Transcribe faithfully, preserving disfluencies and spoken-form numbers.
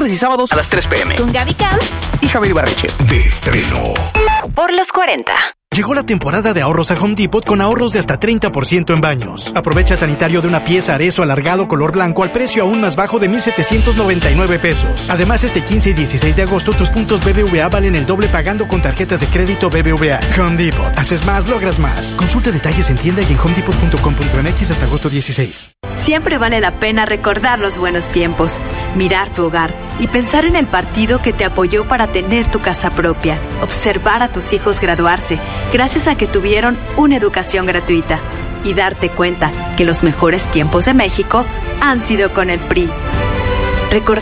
viernes y sábados a las tres pm. Con Gaby Camps y Javier Ibarreche. De estreno. Por los cuarenta. Llegó la temporada de ahorros a Home Depot con ahorros de hasta treinta por ciento en baños. Aprovecha sanitario de una pieza Arezo alargado color blanco al precio aún más bajo de mil setecientos noventa y nueve pesos. Además, este quince y dieciséis de agosto tus puntos B B V A valen el doble pagando con tarjetas de crédito B B V A. Home Depot. Haces más, logras más. Consulta detalles en tienda y en home depot punto com punto m x hasta agosto dieciséis. Siempre vale la pena recordar los buenos tiempos, mirar tu hogar y pensar en el partido que te apoyó para tener tu casa propia. Observar a tus hijos graduarse gracias a que tuvieron una educación gratuita. Y darte cuenta que los mejores tiempos de México han sido con el P R I. Recordar